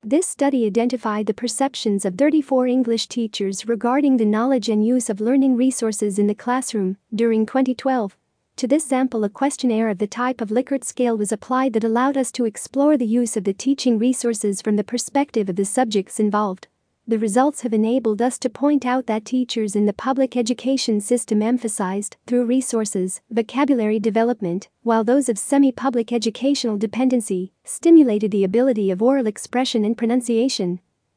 This study identified the perceptions of 34 English teachers regarding the knowledge and use of learning resources in the classroom during 2012. To this sample, a questionnaire of the type of Likert scale was applied that allowed us to explore the use of the teaching resources from the perspective of the subjects involved. The results have enabled us to point out that teachers in the public education system emphasized, through resources, vocabulary development, while those of semi-public educational dependency stimulated the ability of oral expression and pronunciation.